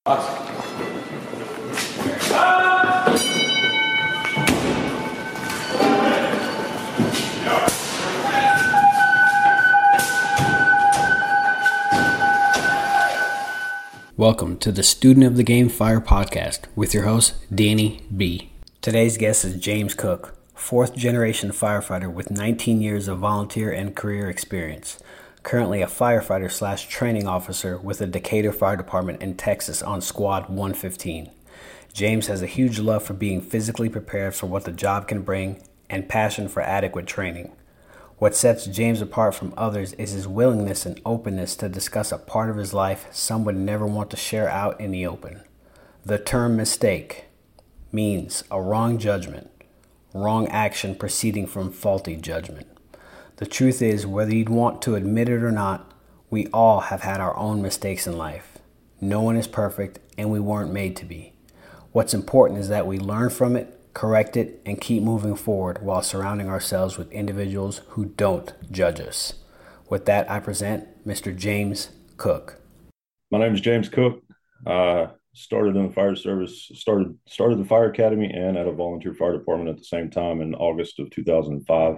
Welcome to the Student of the Game Fire podcast with your host, Danny B. Today's guest is James Cook, fourth generation firefighter with 19 years of volunteer and career experience. Currently a firefighter / training officer with the Decatur Fire Department in Texas on Squad 115. James has a huge love for being physically prepared for what the job can bring and passion for adequate training. What sets James apart from others is his willingness and openness to discuss a part of his life some would never want to share out in the open. The term mistake means a wrong judgment, wrong action proceeding from faulty judgment. The truth is, whether you'd want to admit it or not, we all have had our own mistakes in life. No one is perfect, and we weren't made to be. What's important is that we learn from it, correct it, and keep moving forward while surrounding ourselves with individuals who don't judge us. With that, I present Mr. James Cook. My name is James Cook. Started in the fire service, started the fire academy and at a volunteer fire department at the same time in August of 2005.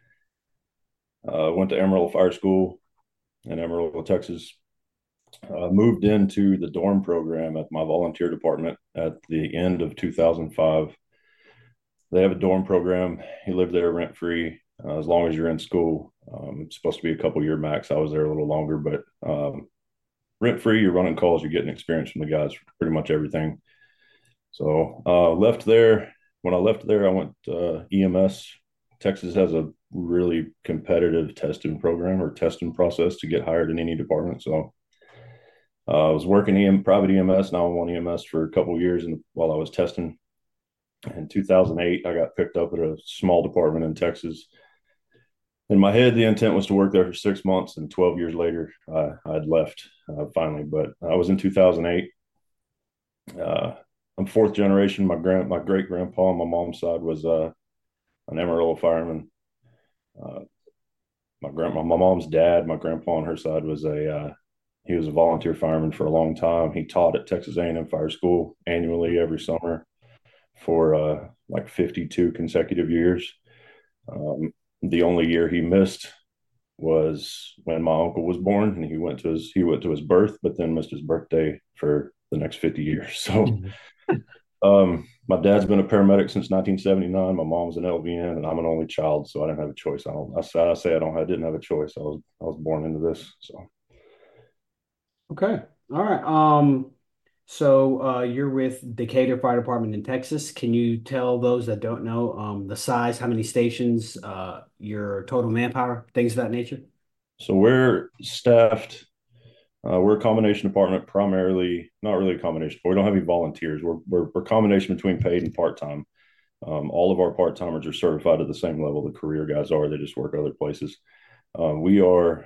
Went to Amarillo Fire School in Amarillo, Texas. Moved into the dorm program at my volunteer department at the end of 2005. They have a dorm program. You live there rent-free as long as you're in school. It's supposed to be a couple-year max. I was there a little longer, but rent-free, you're running calls, you're getting experience from the guys for pretty much everything. So left there. When I left there, I went EMS. Texas has a really competitive testing program or testing process to get hired in any department. So I was working private EMS. Now I'm on EMS for a couple of years while I was testing. In 2008, I got picked up at a small department in Texas. In my head, the intent was to work there for 6 months, and 12 years later, I'd left finally. But I was in 2008. I'm fourth generation. My great grandpa on my mom's side was an Amarillo fireman. My mom's dad, my grandpa on her side he was a volunteer fireman for a long time. He taught at Texas A&M Fire School annually every summer for like 52 consecutive years. The only year he missed was when my uncle was born, and he went to his birth, but then missed his birthday for the next 50 years. So my dad's been a paramedic since 1979. My mom's an LVN, and I'm an only child, so I didn't have a choice. I didn't have a choice. I was born into this. So Okay. All right. So you're with Decatur Fire Department in Texas. Can you tell those that don't know the size, how many stations, your total manpower, things of that nature? So we're staffed. We're a combination department, primarily, not really a combination. We don't have any volunteers. We're a combination between paid and part-time. All of our part-timers are certified at the same level the career guys are. They just work other places. We are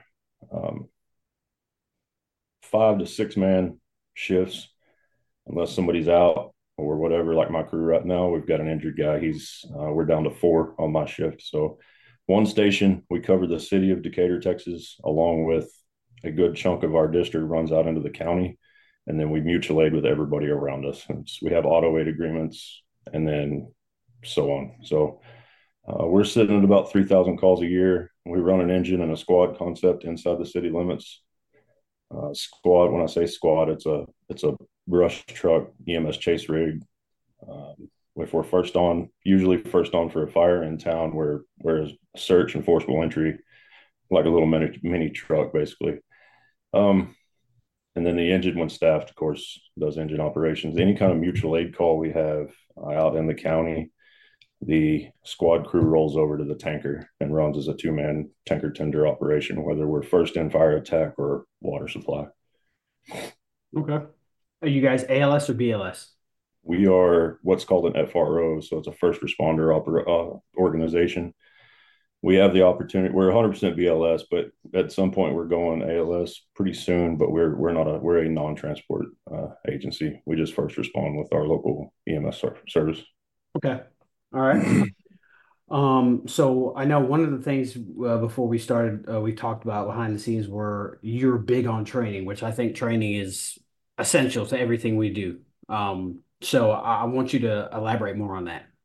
5 to 6 man shifts, unless somebody's out or whatever. Like my crew right now, we've got an injured guy. We're down to 4 on my shift. So one station, we cover the city of Decatur, Texas, along with a good chunk of our district runs out into the county, and then we mutual aid with everybody around us. We have auto aid agreements, and then so on. So we're sitting at about 3,000 calls a year. We run an engine and a squad concept inside the city limits. Squad, when I say squad, it's a brush truck EMS chase rig. If we're usually first on for a fire in town, we're search and forcible entry, like a little mini truck, basically. And then the engine, when staffed, of course, does engine operations. Any kind of mutual aid call we have out in the county, the squad crew rolls over to the tanker and runs as a 2-man tanker tender operation, whether we're first in fire attack or water supply. Okay. Are you guys ALS or BLS? We are what's called an FRO, so it's a first responder organization. We have the opportunity. We're 100% BLS, but at some point we're going ALS pretty soon. But we're a non-transport agency. We just first respond with our local EMS service. Okay. All right. So I know one of the things before we started, we talked about behind the scenes were you're big on training, which I think training is essential to everything we do. So I want you to elaborate more on that.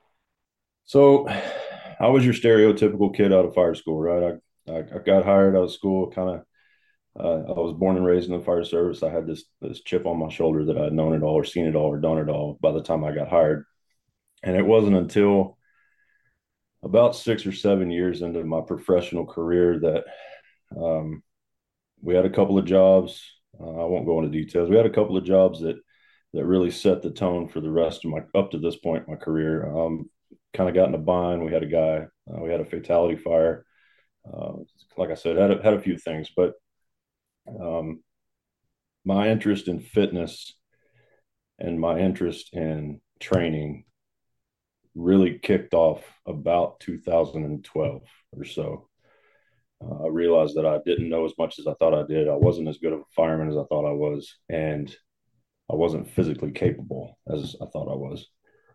So I was your stereotypical kid out of fire school, right? I got hired out of school, kind of. I was born and raised in the fire service. I had this chip on my shoulder that I'd known it all, or seen it all, or done it all by the time I got hired. And it wasn't until about 6 or 7 years into my professional career that um, we had a couple of jobs. I won't go into details. We had a couple of jobs that really set the tone for the rest of my up to this point in my career. Kind of got in a bind. We had a guy. We had a fatality fire. Uh, like I said, had a few things, but um, my interest in fitness and my interest in training really kicked off about 2012 or so. I realized that I didn't know as much as I thought I did. I wasn't as good of a fireman as I thought I was, and I wasn't physically capable as I thought I was.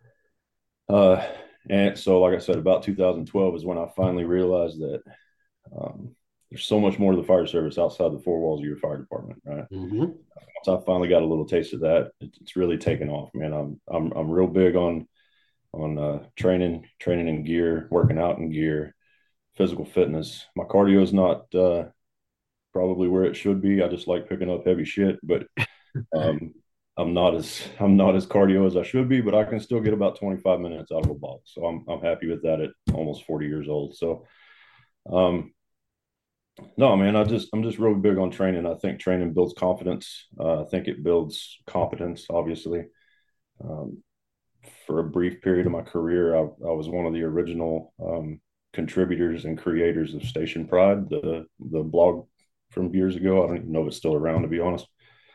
Uh, and so, like I said, about 2012 is when I finally realized that there's so much more to the fire service outside the four walls of your fire department, right? Hmm. Once I finally got a little taste of that, it's really taken off, man. I'm real big on training in gear, working out in gear, physical fitness. My cardio is not probably where it should be. I just like picking up heavy shit, but um, I'm not as cardio as I should be, but I can still get about 25 minutes out of a ball. So I'm happy with that at almost 40 years old. So um, no, man, I'm just really big on training. I think training builds confidence. I think it builds competence. Obviously, um, for a brief period of my career, I was one of the original contributors and creators of Station Pride, the blog from years ago. I don't even know if it's still around, to be honest.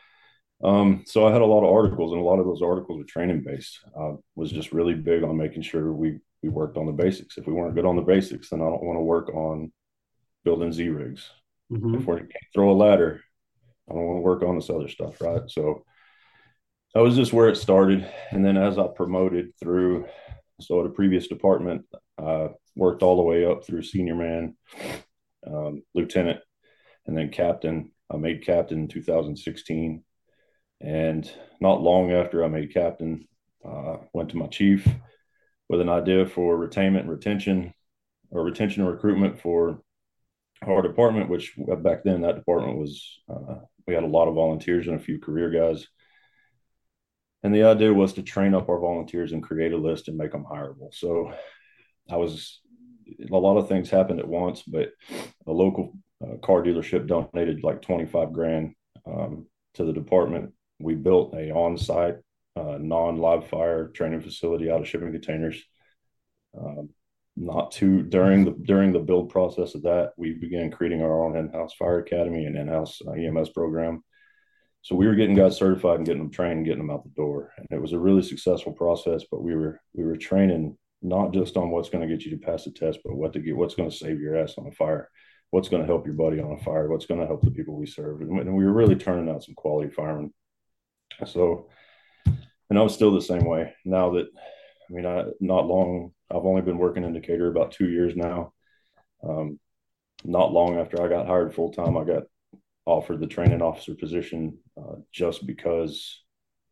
So I had a lot of articles, and a lot of those articles were training based. I was just really big on making sure we worked on the basics. If we weren't good on the basics, then I don't want to work on building Z rigs. If Hmm. we can't throw a ladder, I don't want to work on this other stuff, right? So that was just where it started. And then as I promoted through, so at a previous department, I worked all the way up through senior man, lieutenant, and then captain. I made captain in 2016. And not long after I made captain, went to my chief with an idea for retainment and retention, or retention and recruitment for our department, which back then that department was, we had a lot of volunteers and a few career guys. And the idea was to train up our volunteers and create a list and make them hireable. So I was, a lot of things happened at once, but a local car dealership donated like 25 grand to the department. We built a on-site non-live fire training facility out of shipping containers. Um, Not too during the build process of that, we began creating our own in-house fire academy and in-house EMS program. So we were getting guys certified and getting them trained and getting them out the door. And it was a really successful process, but we were training not just on what's going to get you to pass the test, but what's going to save your ass on a fire, what's going to help your buddy on a fire, what's going to help the people we serve. And we were really turning out some quality firemen. So, and I was still the same way now that, I mean, not long, I've only been working in Decatur about 2 years now. Um, Not long after I got hired full time, I got offered the training officer position just because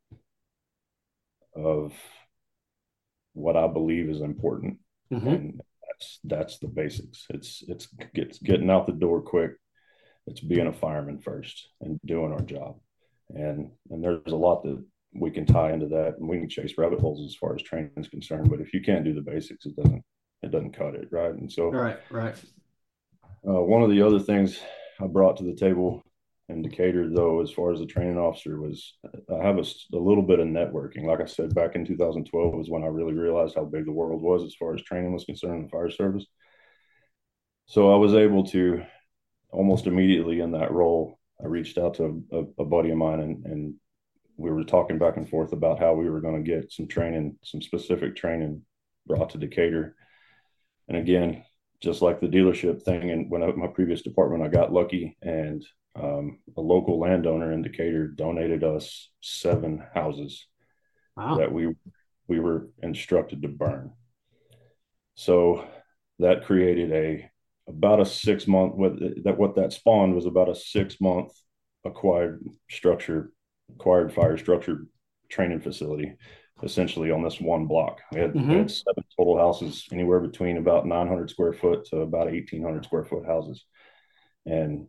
of what I believe is important, Hmm. and that's the basics. It's getting out the door quick. It's being a fireman first and doing our job, and there's a lot that we can tie into that, and we can chase rabbit holes as far as training is concerned. But if you can't do the basics, it doesn't cut it, right? And so Right, right. one of the other things I brought to the table in Decatur, though, as far as the training officer, was I have a little bit of networking. Like I said, back in 2012 was when I really realized how big the world was as far as training was concerned in the fire service. So I was able to almost immediately in that role, I reached out to a buddy of mine, and we were talking back and forth about how we were going to get some training, some specific training brought to Decatur. And again, just like the dealership thing, and when I, my previous department, I got lucky, and a local landowner in Decatur donated us 7 houses Wow. that we were instructed to burn. So that created about a 6 month, what that spawned was about a 6 month acquired structure acquired fire structure training facility, essentially on this one block. We had Mm-hmm. 7 total houses, anywhere between about 900 square foot to about 1,800 square foot houses, and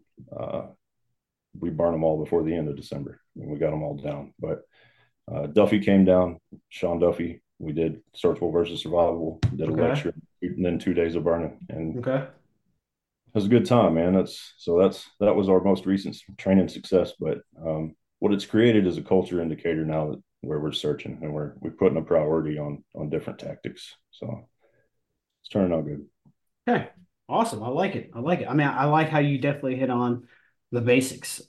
we burned them all before the end of December, and we got them all down. But Duffy came down, Sean Duffy. We did searchable versus survivable, did a Okay. lecture, and then 2 days of burning, and it Okay. was a good time, man. That was our most recent training success. But what it's created is a culture indicator now that where we're searching and we're putting a priority on different tactics. So it's turning out good. Okay. Awesome. I like it. I like it. I mean, I like how you definitely hit on the basics.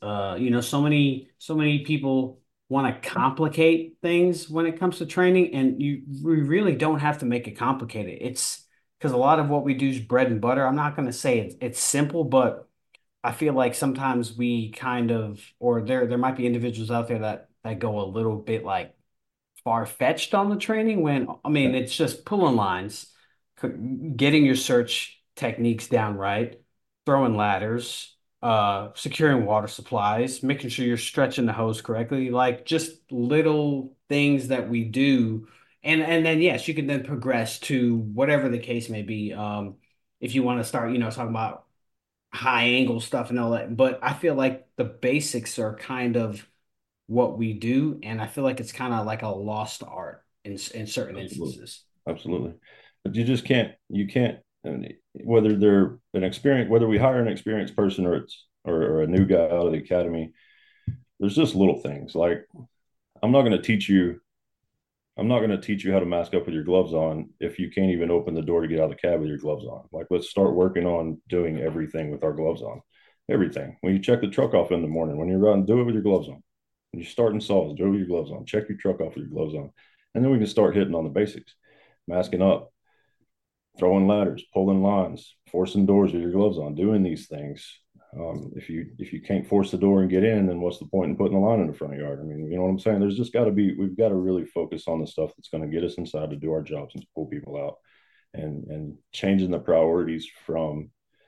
So many people want to complicate things when it comes to training, and we really don't have to make it complicated. It's because a lot of what we do is bread and butter. I'm not going to say it's simple, but I feel like sometimes we kind of, or there might be individuals out there that go a little bit like far-fetched on the training when I Yeah, mean it's just pulling lines, getting your search techniques down right, throwing ladders, securing water supplies, making sure you're stretching the hose correctly, like just little things that we do. And then yes, you can then progress to whatever the case may be. If you want to start, talking about high angle stuff and all that. But I feel like the basics are kind of what we do, and I feel like it's kind of like a lost art in certain absolutely, instances. absolutely. But you can't. And whether they're an experience, whether we hire an experienced person or a new guy out of the academy, there's just little things like I'm not going to teach you I'm not going to teach you how to mask up with your gloves on if you can't even open the door to get out of the cab with your gloves on. Like, let's start working on doing everything with our gloves on. Everything. When you check the truck off in the morning, when you're running, do it with your gloves on. When you're starting saws, do it with your gloves on. Check your truck off with your gloves on. And then we can start hitting on the basics, masking up, throwing ladders, pulling lines, forcing doors with your gloves on, doing these things. If you can't force the door and get in, then what's the point in putting the line in the front yard? I mean, you know what I'm saying? There's just got to be we've got to really focus on the stuff that's going to get us inside to do our jobs and to pull people out, and changing the priorities from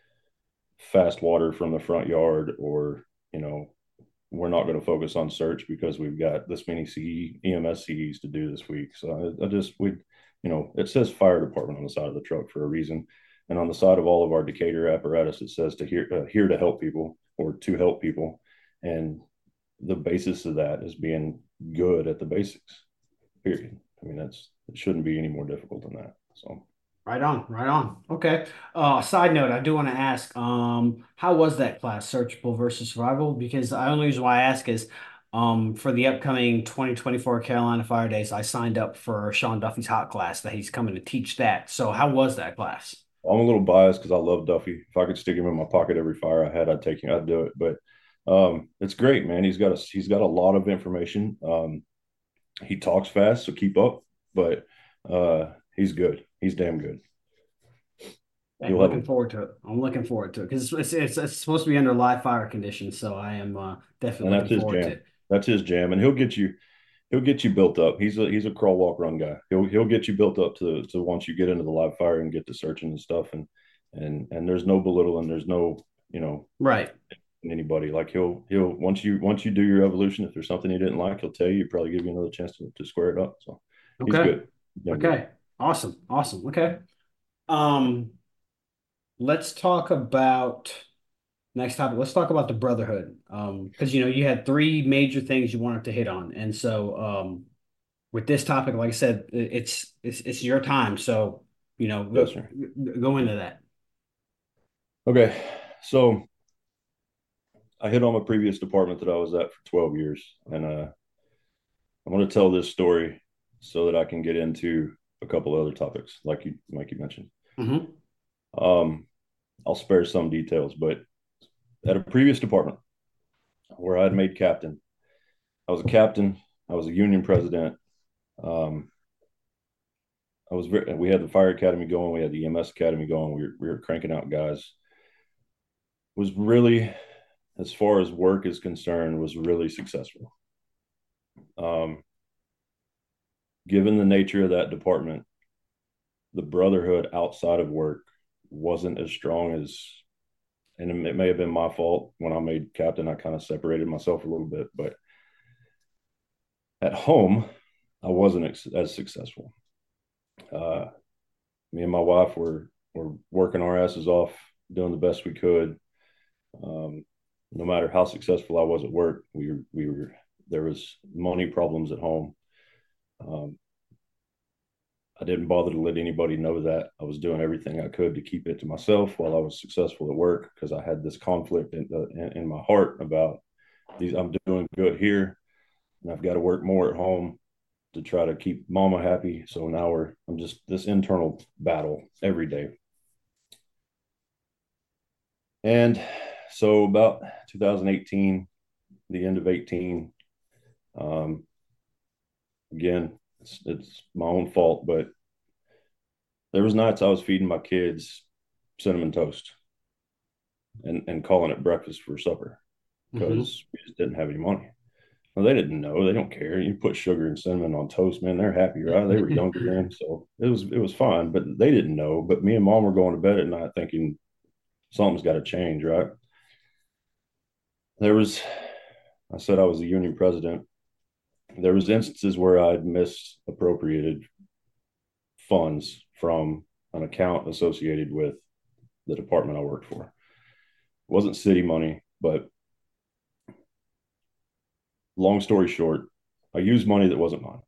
fast water from the front yard, or we're not going to focus on search because we've got this many EMS CEs to do this week. So I just we it says fire department on the side of the truck for a reason, and on the side of all of our Decatur apparatus it says to here to help people or to help people, and the basis of that is being good at the basics. Period. I mean it shouldn't be any more difficult than that. So Right on, right on. Okay. Side note, I do want to ask, how was that class, searchable versus survival? Because the only reason why I ask is, for the upcoming 2024 Carolina Fire Days, I signed up for Sean Duffy's hot class that he's coming to teach that. So how was that class? I'm a little biased because I love Duffy. If I could stick him in my pocket every fire I had, I'd take him. I'd do it. But it's great, man. He's got a lot of information. He talks fast, so keep up. But he's good. He's damn good. I'm You'll have looking a forward to it. I'm looking forward to it because it's supposed to be under live fire conditions, so I am definitely and looking that's his forward to jam. it. That's his jam, and he'll get you built up. He's a crawl walk run guy. He'll get you built up to once you get into the live fire and get to searching and stuff, and there's no belittling. There's no Right. anybody. Like he'll once you do your evolution, if there's something he didn't like, he'll tell you. He'll probably give you another chance to square it up. So he's Okay. good. Damn good. Okay. Awesome. Awesome. Okay. Um, let's talk about next topic. Let's talk about the brotherhood. Because you had three major things you wanted to hit on, and so with this topic, like I said, it's your time. So Yes, sir. go into that. Okay. So I hit on my previous department that I was at for 12 years, and I'm going to tell this story so that I can get into a couple other topics, like you mentioned. Hmm. Um, I'll spare some details, but at a previous department where I had made captain, I was a captain. I was a union president. Um, we had the fire academy going. We had the EMS academy going. We were cranking out guys. Was really, as far as work is concerned, was really successful. Um, Given the nature of that department, the brotherhood outside of work wasn't as strong as, and it may have been my fault when I made captain. I kind of separated myself a little bit, but At home, I wasn't as successful. Uh, Me and my wife were working our asses off, doing the best we could. Um, no matter how successful I was at work, we were there was money problems at home. Um, I didn't bother to let anybody know that. I was doing everything I could to keep it to myself while I was successful at work, because I had this conflict in my heart about these. I'm doing good here, and I've got to work more at home to try to keep mama happy. So now I'm just this internal battle every day. And so about 2018, the end of 18, um, again, it's my own fault, but there was nights I was feeding my kids cinnamon toast and calling it breakfast for supper Mm-hmm. because we just didn't have any money. Well, they didn't know. They don't care. You put sugar and cinnamon on toast, man. They're happy, right? They were younger then, so it was fine. But they didn't know. But me and mom were going to bed at night thinking something's got to change, right? There was, I said I was a union president. There was instances where I'd misappropriated funds from an account associated with the department I worked for. It wasn't city money, but long story short, I used money that wasn't mine.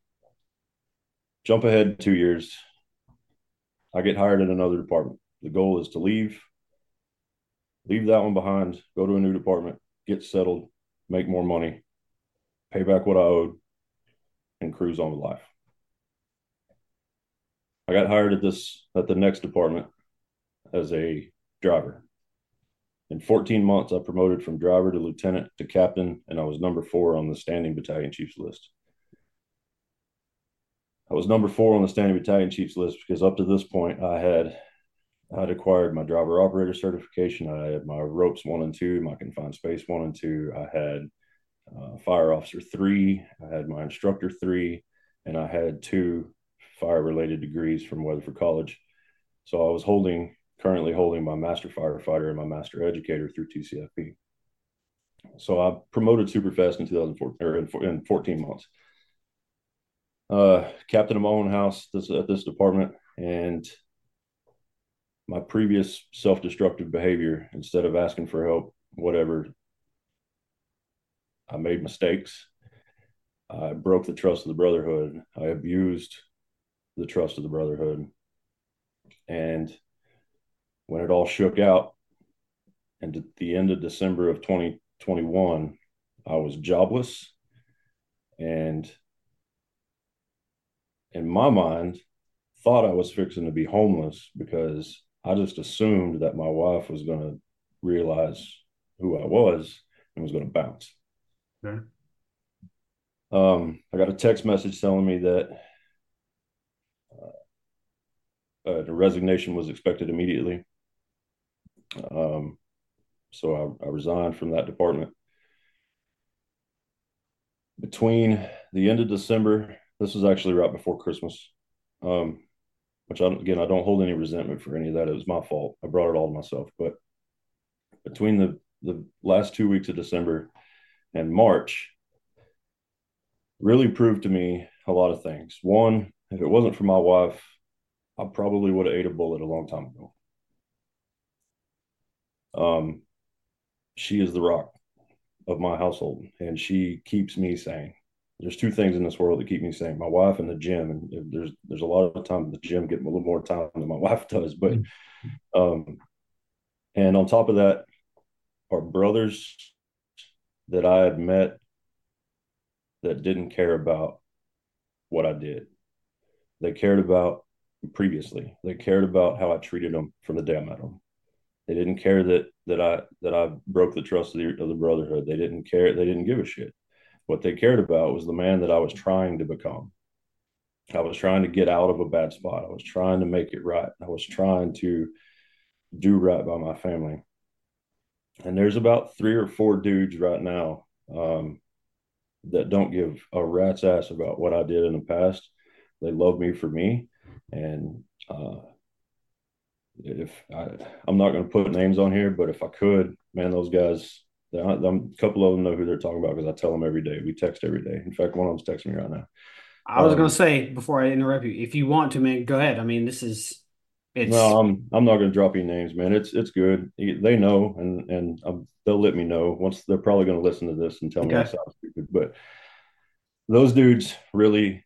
Jump ahead 2 years, I get hired in another department. The goal is to leave that one behind, go to a new department, get settled, make more money, pay back what I owed, and cruise on with life. I got hired at the next department as a driver. In 14 months, I promoted from driver to lieutenant to captain, and I was number 4 on the standing battalion chiefs list. I was number 4 on the standing battalion chiefs list because up to this point, I'd acquired my driver operator certification. I had my ropes 1 and 2, my confined space 1 and 2. I had fire officer 3. I had my instructor 3, and I had 2 fire related degrees from Weatherford College. So I was currently holding my master firefighter and my master educator through TCFP. So I promoted super fast in 2014 or in 14 months. Captain of my own house at this department, and my previous self-destructive behavior, instead of asking for help, whatever, I made mistakes. I broke the trust of the brotherhood. I abused the trust of the brotherhood. And when it all shook out, and at the end of December of 2021, I was jobless. And in my mind, thought I was fixing to be homeless because I just assumed that my wife was going to realize who I was and was going to bounce. Okay. I got a text message telling me that the resignation was expected immediately. So I resigned from that department. Between the end of December, this was actually right before Christmas, which I don't hold any resentment for any of that. It was my fault. I brought it all to myself. But between the last 2 weeks of December and March, really proved to me a lot of things. One, if it wasn't for my wife, I probably would have ate a bullet a long time ago. She is the rock of my household, and she keeps me sane. There's 2 things in this world that keep me sane: my wife and the gym. And there's a lot of time the gym get a little more time than my wife does. But and on top of that, are brothers that I had met that didn't care about what I did. They cared about previously. They cared about how I treated them from the day I met them. They didn't care that I broke the trust of the brotherhood. They didn't care. They didn't give a shit. What they cared about was the man that I was trying to become. I was trying to get out of a bad spot. I was trying to make it right. I was trying to do right by my family. And there's about 3 or 4 dudes right now that don't give a rat's ass about what I did in the past. They love me for me. And if I'm not going to put names on here, but if I could, man, those guys, A couple of them know who they're talking about because I tell them every day. We text every day. In fact, one of them's texting me right now. I was gonna say before I interrupt you, if you want to, man, go ahead. I mean, this is it's No, I'm not going to drop any names, man. It's good. They know, and they'll let me know once. They're probably going to listen to this and tell me I okay. sound stupid. But those dudes really,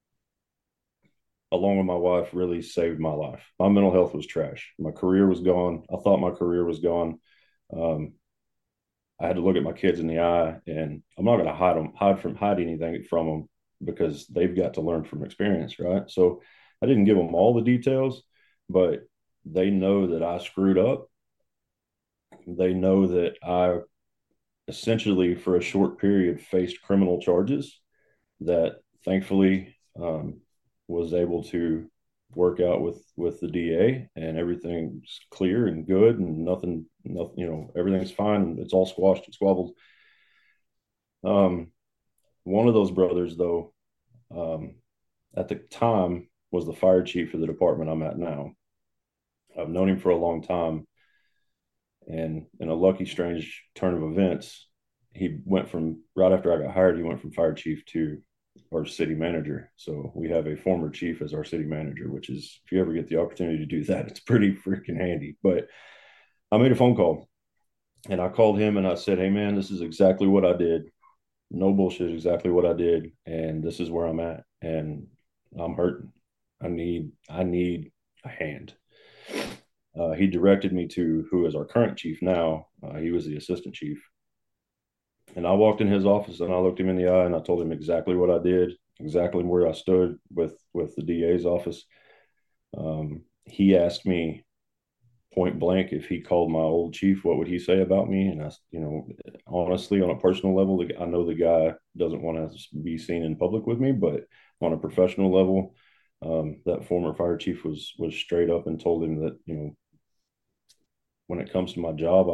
along with my wife, really saved my life. My mental health was trash. My career was gone. I thought my career was gone. Um, I had to look at my kids in the eye, and I'm not going to hide anything from them because they've got to learn from experience, right? So I didn't give them all the details, but they know that I screwed up. They know that I essentially, for a short period, faced criminal charges that thankfully was able to work out with the DA, and everything's clear and good, and nothing, everything's fine. It's all squashed and squabbled. Um, One of those brothers, though, um, at the time was the fire chief of the department I'm at now. I've known him for a long time, and in a lucky, strange turn of events, he went from right after I got hired, he went from fire chief to our city manager. So we have a former chief as our city manager, which is, if you ever get the opportunity to do that, it's pretty freaking handy. But I made a phone call and I called him and I said, "Hey, man, this is exactly what I did. No bullshit, exactly what I did. And this is where I'm at. And I'm hurting. I need a hand." He directed me to who is our current chief now. He was the assistant chief. And I walked in his office and I looked him in the eye and I told him exactly what I did, exactly where I stood with the DA's office. He asked me point blank, if he called my old chief, what would he say about me? And honestly, on a personal level, I know the guy doesn't want to be seen in public with me, but on a professional level, that former fire chief was straight up and told him that, when it comes to my job,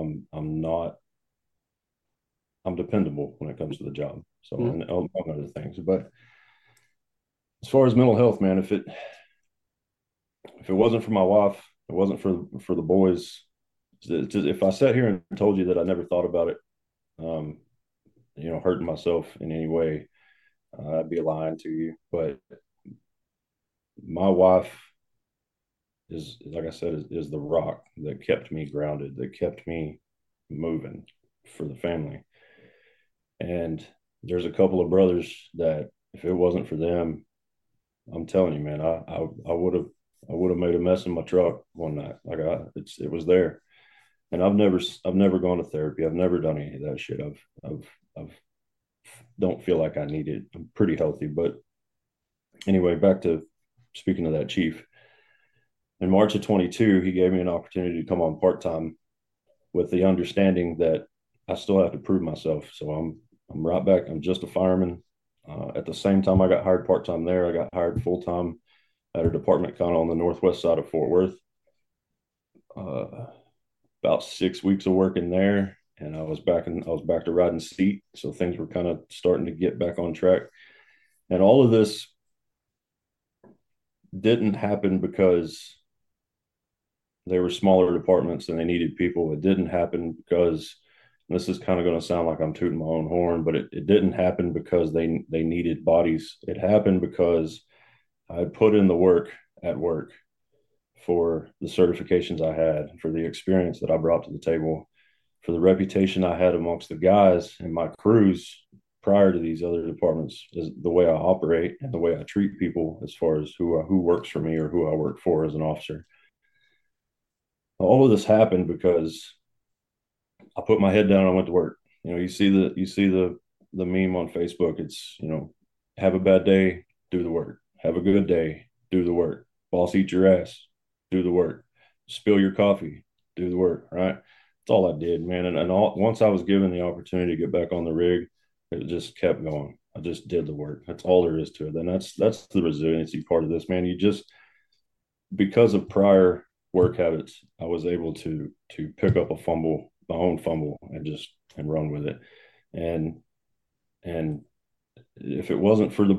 I'm dependable when it comes to the job. So, Mhm. and among other things. But as far as mental health, man, if it wasn't for my wife, it wasn't for the boys. If I sat here and told you that I never thought about it, um, hurting myself in any way, I'd be lying to you. But my wife is, like I said, is the rock that kept me grounded, that kept me moving for the family. And there's a couple of brothers that, if it wasn't for them, I'm telling you, man, I would have made a mess in my truck one night. It was there. And I've never gone to therapy. I've never done any of that shit. I've don't feel like I need it. I'm pretty healthy. But anyway, back to speaking of that chief. In March of 22, he gave me an opportunity to come on part time with the understanding that I still have to prove myself. So I'm right back. I'm just a fireman. At the same time I got hired part time there, I got hired full time at a department kind of on the northwest side of Fort Worth. Uh, about 6 weeks of work in there, and I was back to riding seat. So things were kind of starting to get back on track. And all of this didn't happen because they were smaller departments and they needed people. It didn't happen because, and this is kind of going to sound like I'm tooting my own horn, but it didn't happen because they needed bodies. It happened because I put in the work at work for the certifications I had, for the experience that I brought to the table, for the reputation I had amongst the guys and my crews prior to these other departments, is the way I operate and the way I treat people as far as who works for me or who I work for as an officer. All of this happened because I put my head down and I went to work. You see the meme on Facebook. It's, have a bad day, do the work. Have a good day, do the work. Boss eat your ass, do the work. Spill your coffee, do the work. Right. That's all I did, man. Once I was given the opportunity to get back on the rig, it just kept going. I just did the work. That's all there is to it. And that's the resiliency part of this, man. You just, because of prior work habits, I was able to pick up a fumble, my own fumble, and run with it. And and if it wasn't for the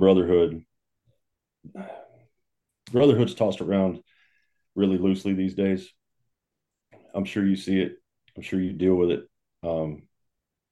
brotherhood's tossed around really loosely these days. I'm sure you see it. I'm sure you deal with it. Um,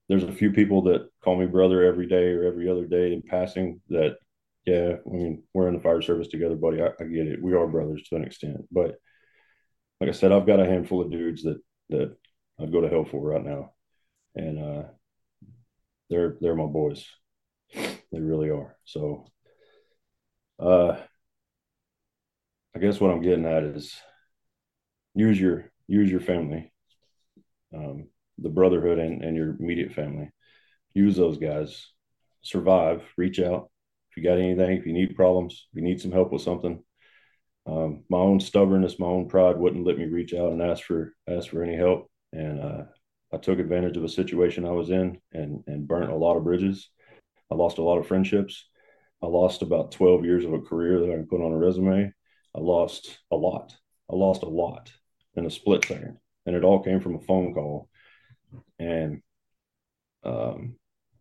there's a few people that call me brother every day or every other day in passing that, yeah, I mean, we're in the fire service together, buddy. I get it. We are brothers to an extent. But like I said, I've got a handful of dudes that I'd go to hell for right now. And they're my boys. They really are. So uh I guess what I'm getting at is use your family, the brotherhood and your immediate family. Use those guys. Survive. Reach out. If you got anything, if you need problems, if you need some help with something. My own stubbornness, my own pride wouldn't let me reach out and ask for any help. And I took advantage of a situation I was in and burnt a lot of bridges. I lost a lot of friendships. I lost about 12 years of a career that I can put on a resume. I lost a lot. I lost a lot in a split second. And it all came from a phone call. And um,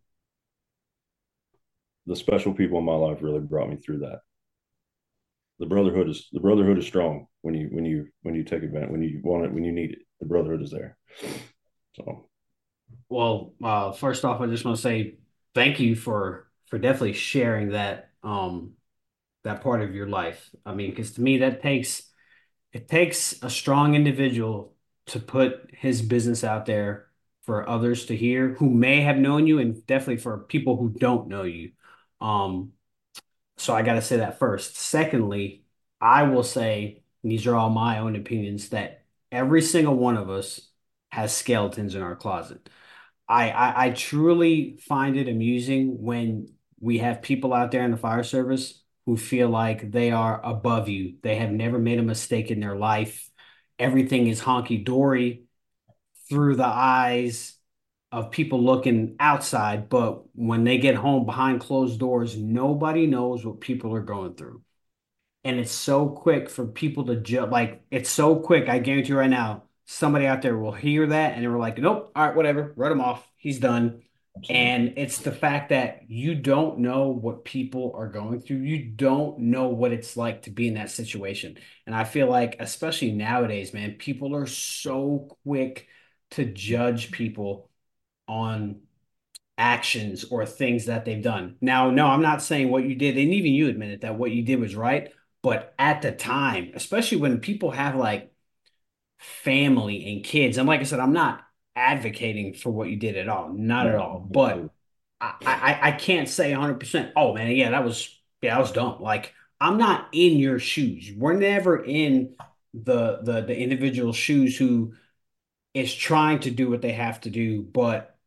the special people in my life really brought me through that. The brotherhood is strong when you take advantage, when you want it, when you need it. The brotherhood is there. So Well, first off, I just want to say thank you for definitely sharing that that part of your life. I mean, because to me that takes a strong individual to put his business out there for others to hear who may have known you, and definitely for people who don't know you. Um, so I got to say that first. Secondly, I will say, and these are all my own opinions, that every single one of us has skeletons in our closet. I truly find it amusing when we have people out there in the fire service who feel like they are above you. They have never made a mistake in their life. Everything is honky dory through the eyes of people looking outside, but when they get home behind closed doors, nobody knows what people are going through. And it's so quick for people to judge. Like, it's so quick. I guarantee you right now, somebody out there will hear that and they're like, nope, all right, whatever, write him off. He's done. absolutely. And it's the fact that you don't know what people are going through. You don't know what it's like to be in that situation. And I feel like, especially nowadays, man, people are so quick to judge people on actions or things that they've done. Now, no, I'm not saying what you did, and even you admitted that what you did was right. But at the time, especially when people have like family and kids, and like I said, I'm not advocating for what you did at all, not at all. No, But I can't say 100%. Oh man, yeah, that was dumb. Like I'm not in your shoes. We're never in the individual shoes who is trying to do what they have to do, but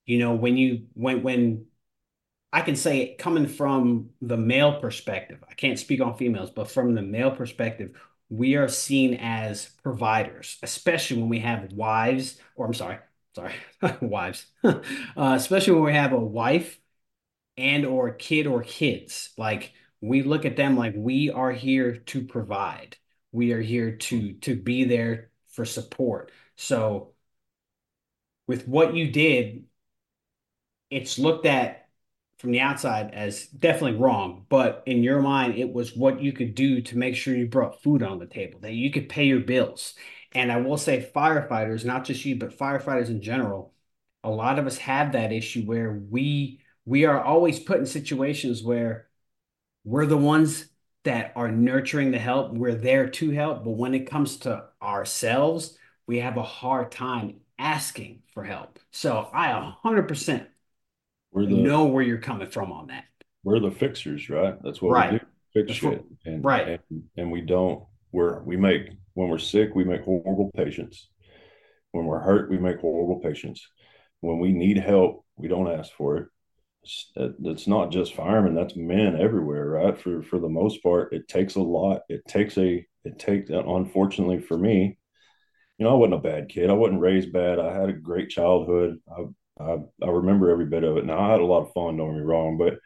when I can say it coming from the male perspective. I can't speak on females, but from the male perspective, we are seen as providers, especially when we have wives, or I'm sorry, wives, especially when we have a wife and or kid or kids. Like we look at them like we are here to provide. We are here to be there for support. So with what you did, it's looked at from the outside as definitely wrong, but in your mind, it was what you could do to make sure you brought food on the table, that you could pay your bills. And I will say, firefighters, not just you, but firefighters in general, a lot of us have that issue where we are always put in situations where we're the ones that are nurturing the help. We're there to help, but when it comes to ourselves, we have a hard time asking for help. So I 100% we're the know where you're coming from on that. we're the fixers, right? That's what we Right. do. Fix That's what, shit. And right. and and we don't we make when we're sick, we make horrible patients. When we're hurt, we make horrible patients. When we need help, we don't ask for it. That's not just firemen, that's men everywhere, right? For the most part, it takes a lot. It takes unfortunately for me, I wasn't a bad kid. I wasn't raised bad. I had a great childhood. I remember every bit of it. Now I had a lot of fun, don't get me wrong, but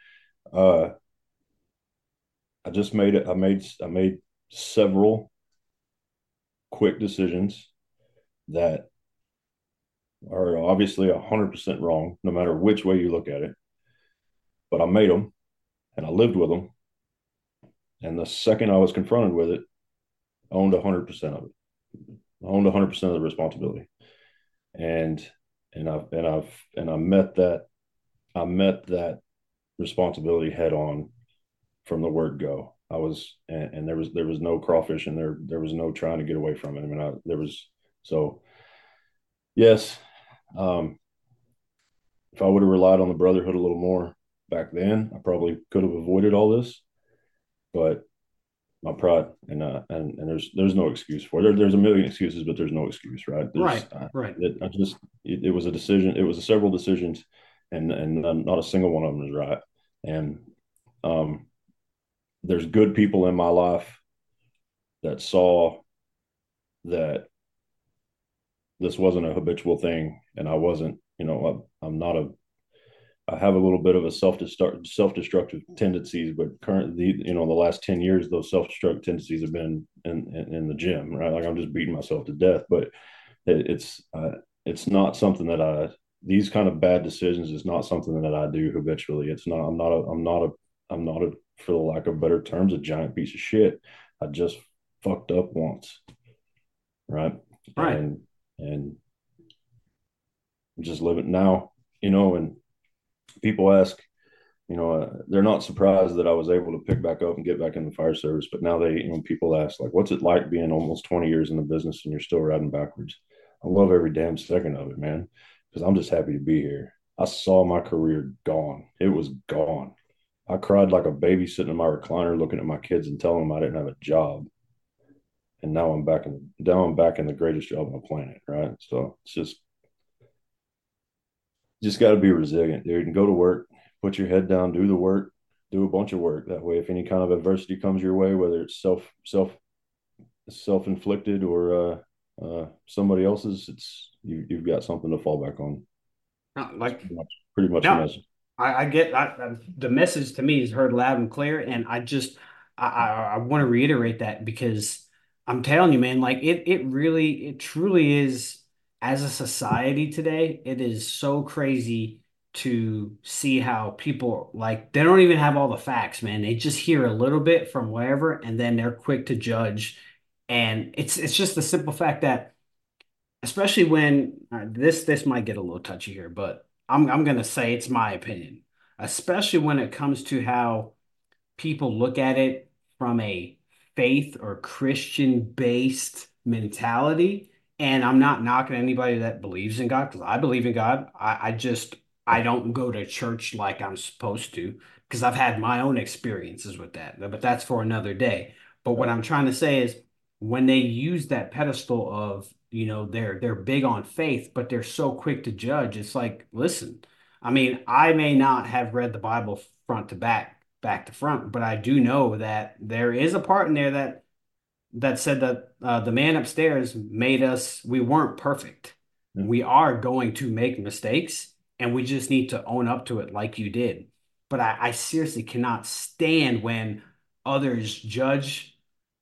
I just made it. I made several quick decisions that are obviously 100% wrong, no matter which way you look at it. But I made them, and I lived with them. And the second I was confronted with it, I owned 100% of it. I owned 100% of the responsibility. And and I met that responsibility head on from the word go. I was, and there was no crawfish, and there was no trying to get away from it. I mean, there was, so yes. Um, if I would have relied on the brotherhood a little more back then, I probably could have avoided all this. But my pride, and there's no excuse for it. There's a million excuses, but there's no excuse, right? Right, right, It was a decision. It was several decisions, and not a single one of them is right. And um, there's good people in my life that saw that this wasn't a habitual thing, and I wasn't. I'm not a. I have a little bit of a self-destructive tendencies, but currently, the last 10 years, those self-destructive tendencies have been in the gym, right? Like I'm just beating myself to death, but it's not something that these kind of bad decisions is not something that I do habitually. It's not. I'm not a, for the lack of better terms, a giant piece of shit. I just fucked up once, right? right. And just live it now, and people ask, they're not surprised that I was able to pick back up and get back in the fire service. But now people ask, like, what's it like being almost 20 years in the business and you're still riding backwards? I love every damn second of it, man, because I'm just happy to be here. I saw my career gone. It was gone. I cried like a baby sitting in my recliner looking at my kids and telling them I didn't have a job. And now I'm back in the greatest job on the planet, right? So it's just got to be resilient, dude, and go to work, put your head down, do the work, do a bunch of work. That way, if any kind of adversity comes your way, whether it's self inflicted or somebody else's, you've got something to fall back on. No, It's like pretty much the no, message. I get the message to me is heard loud and clear, and I want to reiterate that because I'm telling you, man, like it truly is as a society today, it is so crazy to see how people like they don't even have all the facts, man. They just hear a little bit from wherever, and then they're quick to judge. And it's just the simple fact that especially when this might get a little touchy here, but I'm gonna say it's my opinion, especially when it comes to how people look at it from a faith or Christian based mentality. And I'm not knocking anybody that believes in God because I believe in God. I don't go to church like I'm supposed to because I've had my own experiences with that. But that's for another day. But what Right. I'm trying to say is when they use that pedestal of, they're big on faith, but they're so quick to judge. It's like, listen, I mean, I may not have read the Bible front to back to front, but I do know that there is a part in there that said that the man upstairs made us, we weren't perfect. Yeah. We are going to make mistakes, and we just need to own up to it like you did. But I seriously cannot stand when others judge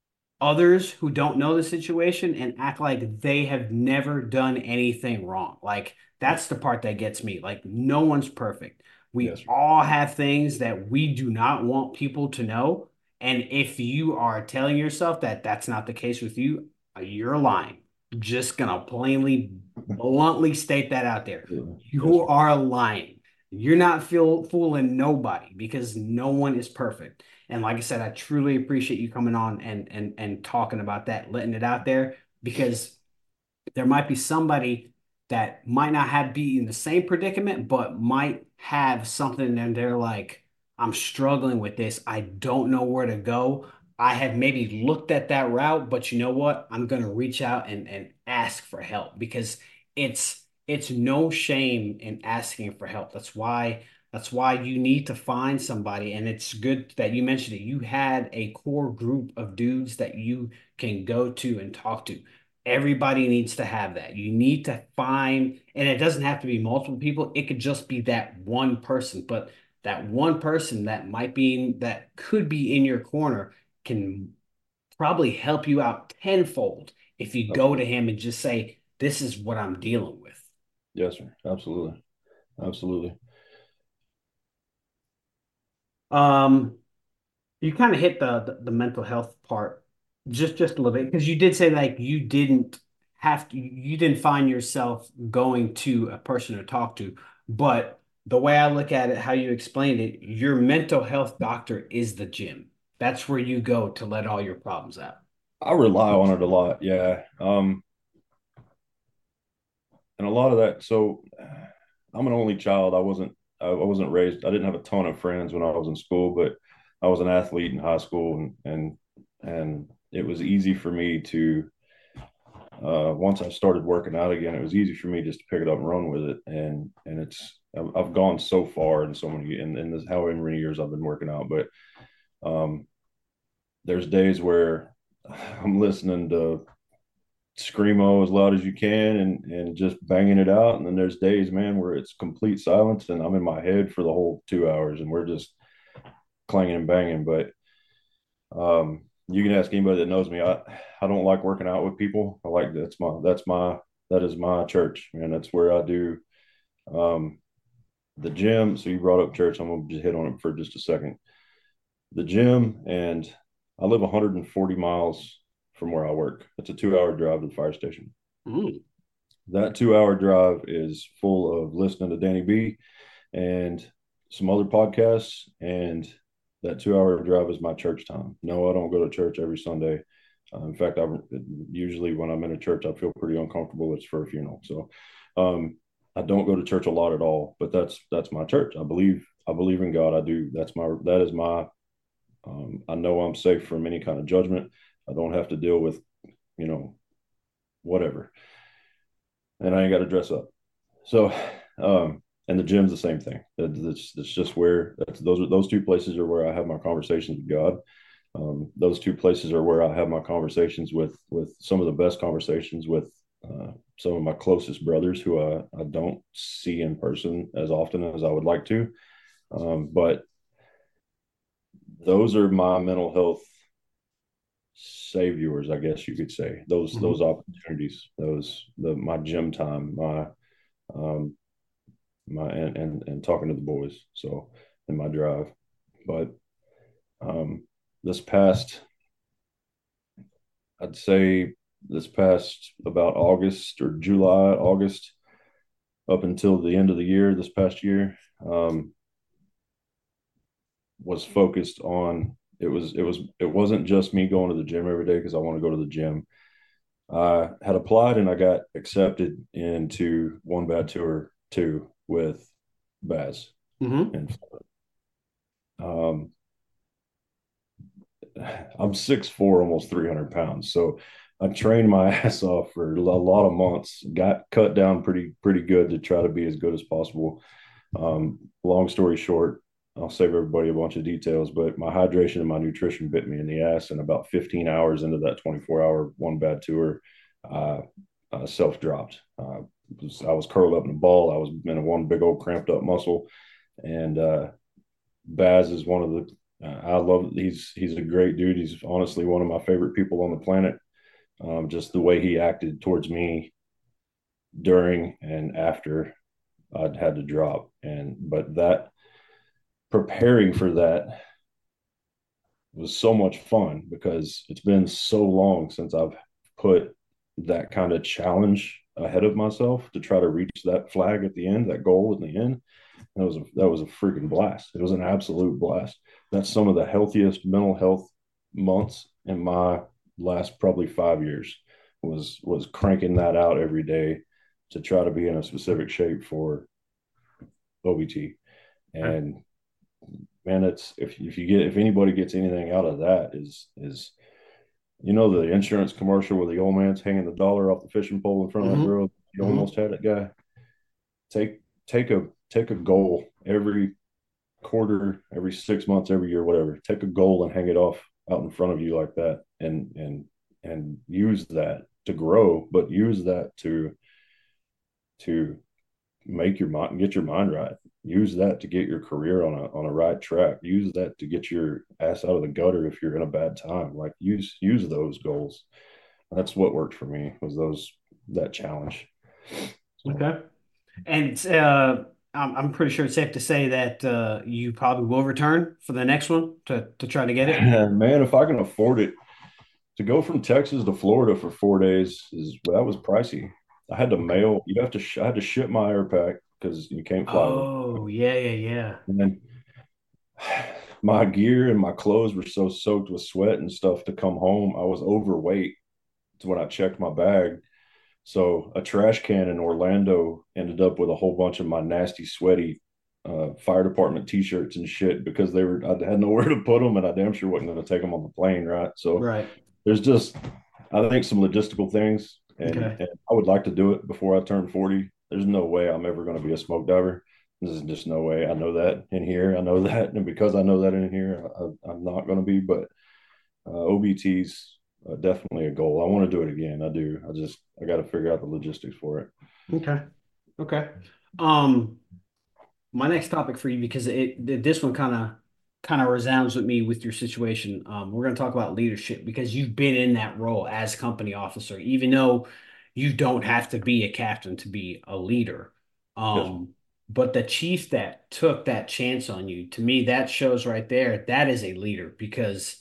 others who don't know the situation and act like they have never done anything wrong. Like that's the part that gets me. Like no one's perfect. Yes, We sir. all have things that we do not want people to know. And if you are telling yourself that that's not the case with you, you're lying. Just gonna plainly, bluntly state that out there. Absolutely. Yes, You sir. are lying. You're not fooling nobody because no one is perfect. And like I said, I truly appreciate you coming on and talking about that, letting it out there because there might be somebody that might not have be in the same predicament, but might have something and they're like, I'm struggling with this. I don't know where to go. I have maybe looked at that route, but you know what? I'm gonna reach out and ask for help because it's no shame in asking for help. That's why you need to find somebody. And it's good that you mentioned it. You had a core group of dudes that you can go to and talk to. Everybody needs to have that. You need to find, and it doesn't have to be multiple people. It could just be that one person, but that one person that could be in your corner can probably help you out tenfold if you go to Absolutely. him and just say, "This is what I'm dealing with." Yes, sir. Absolutely. Absolutely. Um, you kind of hit the mental health part just a little bit because you did say like you didn't you didn't find yourself going to a person to talk to, but the way I look at it, how you explained it, your mental health doctor is the gym. That's where you go to let all your problems out. I rely on it a lot. Yeah. And a lot of that. So I'm an only child. I wasn't raised. I didn't have a ton of friends when I was in school, but I was an athlete in high school, and it was easy for me to once I started working out again, it was easy for me just to pick it up and run with it. And I've gone so far in so many in this however many years I've been working out, but um, there's days where I'm listening to screamo as loud as you can and just banging it out. And then there's days, man, where it's complete silence and I'm in my head for the whole 2 hours and we're just clanging and banging. But you can ask anybody that knows me. I don't like working out with people. I like that is my church, man. That's where I do um, the gym. So you brought up church. I'm gonna just hit on it for just a second. The gym, and I live 140 miles from where I work. It's a 2 hour drive to the fire station. Mm. That 2 hour drive is full of listening to Danny B and some other podcasts. And that 2 hour drive is my church time. No, I don't go to church every Sunday. In fact, I usually when I'm in a church, I feel pretty uncomfortable. It's for a funeral, so I don't go to church a lot at all. But that's my church. I believe in God. I do. That is my. I know I'm safe from any kind of judgment. I don't have to deal with, you know, whatever, and I ain't got to dress up. So, and the gym's the same thing. That's just where those two places are where I have my conversations with God. Those two places are where I have my conversations with some of the best conversations with some of my closest brothers who I don't see in person as often as I would like to. But those are my mental health saviors, I guess you could say. Those Mhm. opportunities, my gym time, um, and talking to the boys. So in my drive, but um, this past, I'd say this past about August or July, August, up until the end of the year, this past year, was focused on it wasn't just me going to the gym every day because I want to go to the gym. I had applied and I got accepted into One Bad Tour 2 with Baz. Mhm. And um, I'm 6'4", almost 300 pounds. So I trained my ass off for a lot of months, got cut down pretty good to try to be as good as possible. Long story short, I'll save everybody a bunch of details, but my hydration and my nutrition bit me in the ass. And about 15 hours into that 24-hour One Bad Tour, uh, self dropped. I was curled up in a ball. I was in a one big old cramped up muscle. And Baz is one of the I love. He's a great dude. He's honestly one of my favorite people on the planet. Just the way he acted towards me during and after I'd had to drop, and but that preparing for that was so much fun because it's been so long since I've put that kind of challenge ahead of myself to try to reach that flag at the end, that goal at the end. That was a freaking blast. It was an absolute blast. That's some of the healthiest mental health months in my last probably 5 years. Was cranking that out every day to try to be in a specific shape for OBT. Okay. And man, it's if anybody gets anything out of that is the insurance commercial where the old man's hanging the dollar off the fishing pole in front of that Mhm. girl. You Mhm. almost had that guy. Take a goal every quarter, every 6 months, every year, whatever. Take a goal and hang it off out in front of you like that, and use that to grow, but use that to make your mind get your mind right. Use that to get your career on a right track. Use that to get your ass out of the gutter if you're in a bad time. Like use those goals. That's what worked for me was that challenge. So Okay. And I'm pretty sure it's safe to say that you probably will return for the next one to try to get it. man, if I can afford it, To go from Texas to Florida for 4 days is well, that was pricey. I had to Okay. mail. I had to ship my air pack because you can't fly with. Oh, yeah, yeah, yeah. And then my gear and my clothes were so soaked with sweat and stuff to come home. I was overweight when I checked my bag. So a trash can in Orlando ended up with a whole bunch of my nasty, sweaty fire department T-shirts and shit because I had nowhere to put them, and I damn sure wasn't going to take them on the plane, right? So Right. there's just, I think, some logistical things, Okay. and I would like to do it before I turn 40. There's no way I'm ever going to be a smoke diver. There's just no way. I know that in here. I know that, and because I know that in here, I'm not going to be. But OBT's definitely a goal. I want to do it again. I do. I got to figure out the logistics for it. Okay. Okay. Um, my next topic for you, because this one kind of resounds with me with your situation. We're going to talk about leadership because you've been in that role as company officer, even though you don't have to be a captain to be a leader. Yes, sir. Um, but the chief that took that chance on you, to me, that shows right there that is a leader because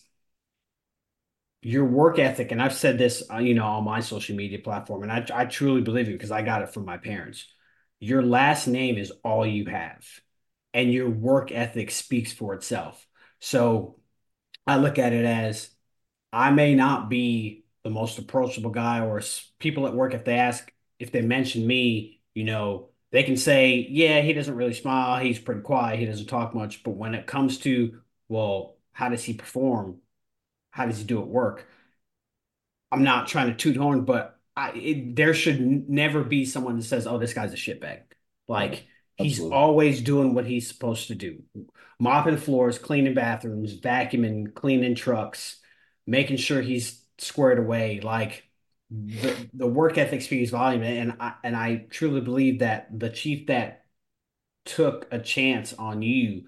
your work ethic, and I've said this, on my social media platform, and I truly believe it because I got it from my parents. Your last name is all you have, and your work ethic speaks for itself. So I look at it as I may not be the most approachable guy, or people at work, if they mention me, they can say, yeah, he doesn't really smile, he's pretty quiet, he doesn't talk much. But when it comes to, well, how does he perform? How does he do at work? I'm not trying to toot horn, but there should never be someone that says, "Oh, this guy's a shitbag." Right. Like he's Absolutely. always doing what he's supposed to do, mopping floors, cleaning bathrooms, vacuuming, cleaning trucks, making sure he's squared away. Like the work ethic speaks volume, and I truly believe that the chief that took a chance on you,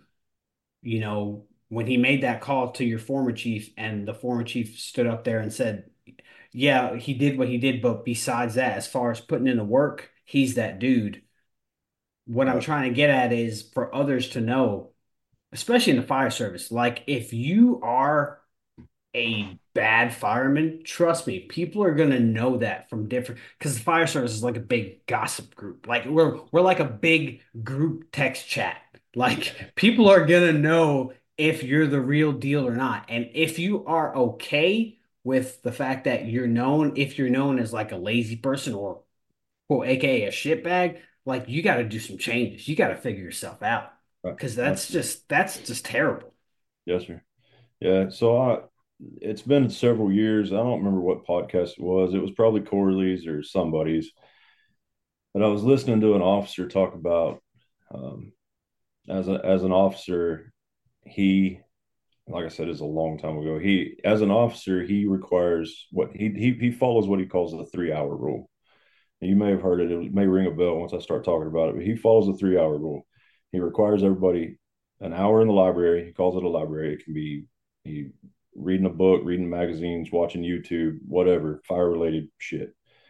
when he made that call to your former chief, and the former chief stood up there and said, yeah, he did what he did, but besides that, as far as putting in the work, he's that dude. What I'm Right. trying to get at is for others to know, especially in the fire service, like if you are a bad fireman, trust me, people are gonna know that from different because the fire service is like a big gossip group. Like we're like a big group text chat. Like people are gonna know if you're the real deal or not. And if you are okay with the fact that if you're known as like a lazy person or quote aka a shitbag, like you gotta do some changes. You gotta figure yourself out. Right. Because Absolutely. that's just terrible. Yes, sir. Yeah. It's been several years. I don't remember what podcast it was. It was probably Corley's or somebody's. But I was listening to an officer talk about, um, as an officer, he, like I said, is a long time ago. He, as an officer, he requires he follows what he calls the 3 hour rule. And you may have heard it. It may ring a bell once I start talking about it. But he follows the 3 hour rule. He requires everybody an hour in the library. He calls it a library. It can be he reading a book, reading magazines, watching YouTube, whatever fire related shit.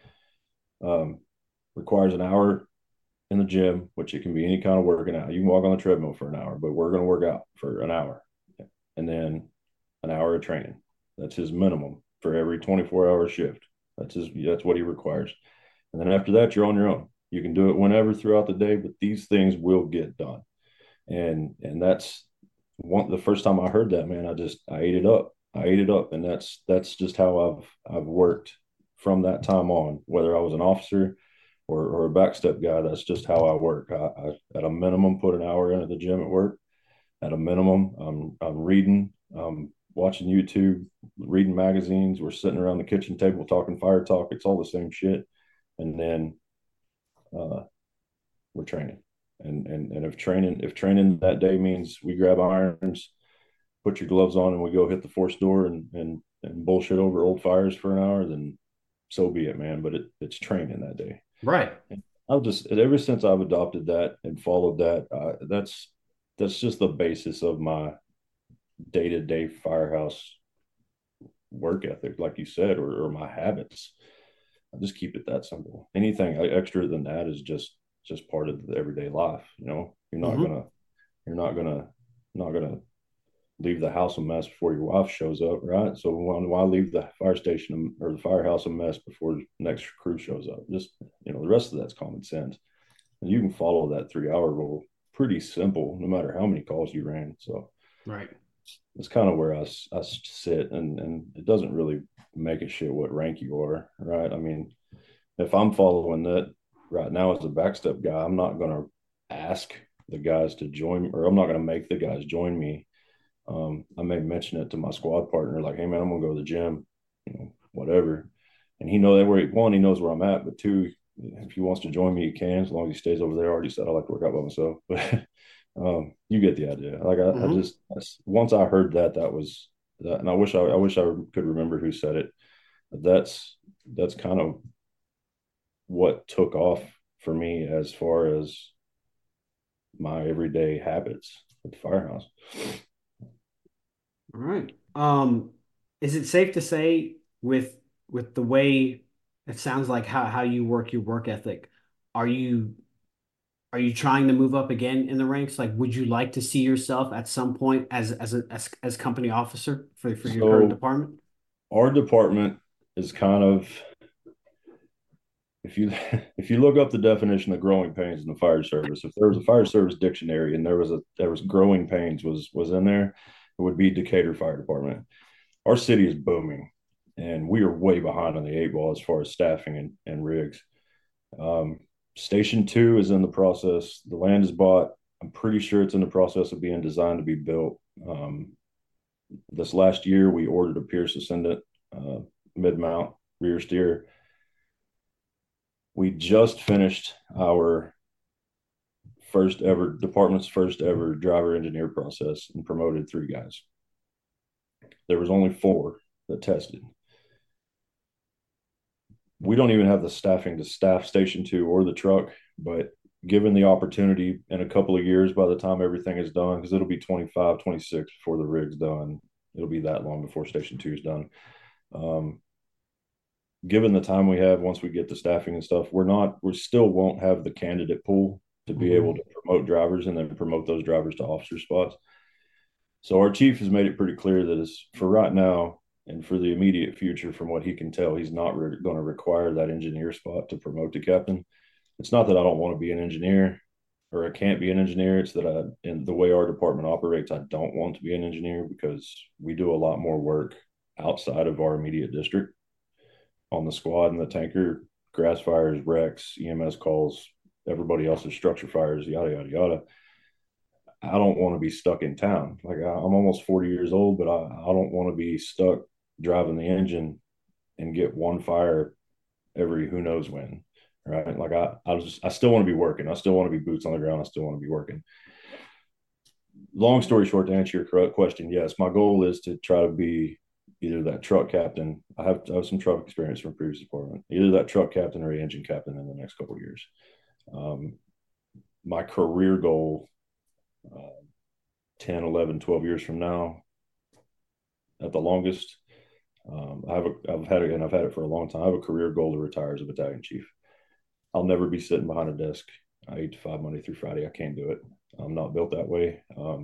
Um, Requires an hour in the gym, which it can be any kind of working out. You can walk on the treadmill for an hour, but we're going to work out for an hour, and then an hour of training. That's his minimum for every 24-hour shift. That's what he requires. And then after that, you're on your own. You can do it whenever throughout the day, but these things will get done. And that's the first time I heard that, man, I ate it up. I ate it up. And that's just how I've worked from that time on, whether I was an officer or a backstep guy. That's just how I work. At a minimum put an hour into the gym at work. At a minimum, I'm reading, watching YouTube, reading magazines. We're sitting around the kitchen table talking fire talk. It's all the same shit. And then uh, we're training. And if training that day means we grab irons, put your gloves on, and we go hit the force door and bullshit over old fires for an hour, then so be it, man. But it's training that day. Right. And I've just ever since I've adopted that and followed that, that's just the basis of my day to day firehouse work ethic, like you said, or my habits. I just keep it that simple. Anything extra than that is just part of the everyday life. You're not Hmm. gonna you're not gonna not gonna leave the house a mess before your wife shows up, right? So why leave the fire station or the firehouse a mess before the next crew shows up? Just, the rest of that's common sense. And you can follow that 3 hour rule pretty simple, no matter how many calls you ran. So Right. that's kind of where I sit, and it doesn't really make a shit what rank you are, right? I mean, if I'm following that right now as a backstep guy, I'm not going to ask the guys to join, or I'm not going to make the guys join me. I may mention it to my squad partner, like, "Hey man, I'm gonna go to the gym, whatever." And he knows where one, he knows where I'm at, but two, if he wants to join me, he can, as long as he stays over there. I already said I like to work out by myself, but you get the idea. Like Hmm. once I heard that, that was that, and I wish I could remember who said it. But that's kind of what took off for me as far as my everyday habits at the firehouse. All right. Is it safe to say with the way it sounds like how you work your work ethic, are you are you trying to move up again in the ranks? Like, would you like to see yourself at some point as company officer for your current So department? our department is kind of, if you if you look up the definition of growing pains in the fire service, if there was a fire service dictionary and there was growing pains was in there, it would be Decatur Fire Department. Our city is booming, and we are way behind on the eight ball as far as staffing and rigs. Um, Station two is in the process. The land is bought. I'm pretty sure it's in the process of being designed to be built. This last year, we ordered a Pierce Ascendant uh, mid mount rear steer. We just finished our department's first ever driver engineer process and promoted 3 guys. There was only 4 that tested. We don't even have the staffing to staff station 2 or the truck, but given the opportunity in a couple of years, by the time everything is done, because it'll be 25, 26 before the rig's done, it'll be that long before station 2 is done. Um, Given the time we have, once we get the staffing and stuff, we still won't have the candidate pool to be able Hmm. to promote drivers and then promote those drivers to officer spots. So our chief has made it pretty clear that is for right now and for the immediate future, from what he can tell, he's not going to require that engineer spot to promote to captain. It's not that I don't want to be an engineer or I can't be an engineer. It's that in the way our department operates, I don't want to be an engineer because we do a lot more work outside of our immediate district on the squad and the tanker, grass fires, wrecks, EMS calls, everybody else's structure fires, yada, yada, yada. I don't want to be stuck in town. Like I'm almost 40 years old, but I don't want to be stuck driving the engine and get one fire every who knows when. Right. Like I still want to be working. I still want to be boots on the ground. I still want to be working. Long story short, to answer your correct question, yes, my goal is to try to be either that truck captain. I have some truck experience from previous department, either that truck captain or engine captain in the next couple of years. Um, my career goal, uh, 10, 11, 12 years from now, at the longest, I've had it for a long time. I have a career goal to retire as a battalion chief. I'll never be sitting behind a desk 8 to 5 Monday through Friday. I can't do it. I'm not built that way.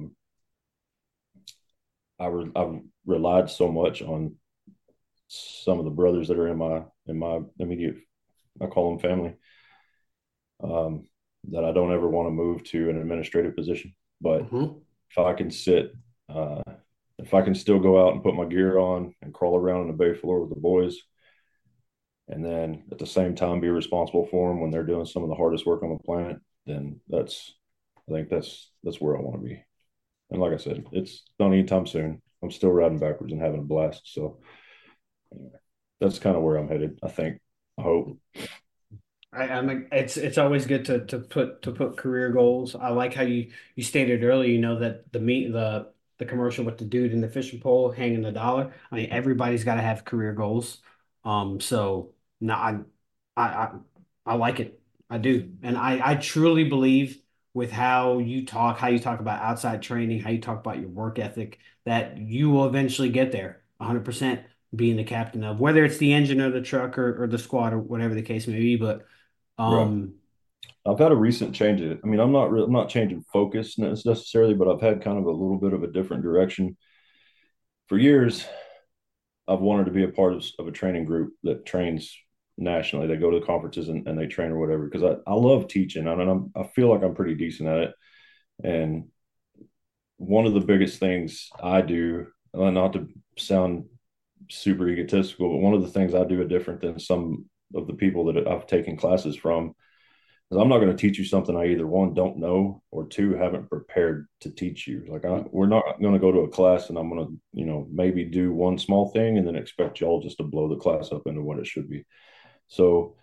I've relied so much on some of the brothers that are in my immediate, I call them family, um, that I don't ever want to move to an administrative position. But Hmm. if I can sit, uh, if I can still go out and put my gear on and crawl around in the bay floor with the boys, and then at the same time be responsible for them when they're doing some of the hardest work on the planet, then I think that's where I want to be. And like I said, it's not anytime soon. I'm still riding backwards and having a blast. So anyway, that's kind of where I'm headed. I think. I hope. I'm like, it's always good to put career goals. I like how you stated earlier, that the commercial with the dude in the fishing pole hanging the dollar. I mean, everybody's got to have career goals. So no, I I I like it. I do. And I truly believe with how you talk about outside training, how you talk about your work ethic, that you will eventually get there 100% being the captain of whether it's the engine or the truck or the squad or whatever the case may be. But Right. um, I've had a recent change. I mean, I'm not changing focus necessarily, but I've had kind of a little bit of a different direction. For years, I've wanted to be a part of a training group that trains nationally. They go to the conferences and they train or whatever because I love teaching and I feel like I'm pretty decent at it. And one of the biggest things I do, not to sound super egotistical, but one of the things I do different than some of the people that I've taken classes from is I'm not going to teach you something I either one don't know or two haven't prepared to teach you. We're not going to go to a class and I'm going to maybe do one small thing and then expect y'all just to blow the class up into what it should be. So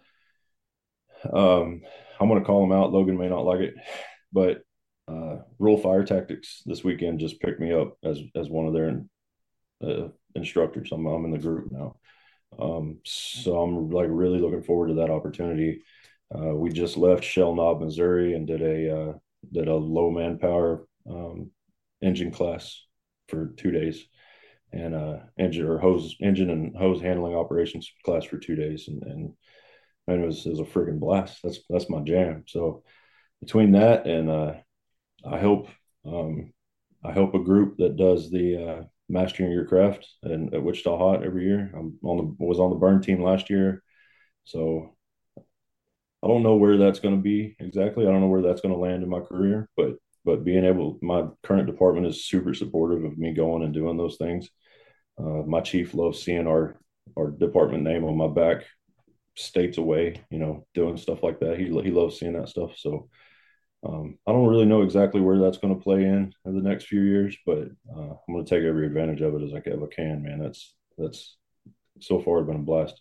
um, I'm going to call them out. Logan may not like it, but Rural Fire Tactics this weekend just picked me up as one of their instructors. I'm in the group now. So I'm like really looking forward to that opportunity. We just left Shell Knob, Missouri, and did a low manpower engine class for 2 days, and engine and hose handling operations class for 2 days, and it was a freaking blast. That's my jam. So between that and I help um, I help a group that does the mastering your craft and at Wichita Hot every year. Was on the burn team last year, so I don't know where that's going to be exactly. I don't know where that's going to land in my career, but being able, my current department is super supportive of me going and doing those things. My chief loves seeing our department name on my back states away, doing stuff like that. He loves seeing that stuff. So I don't really know exactly where that's going to play in the next few years, but I'm going to take every advantage of it as I ever can, man. That's so far been a blast.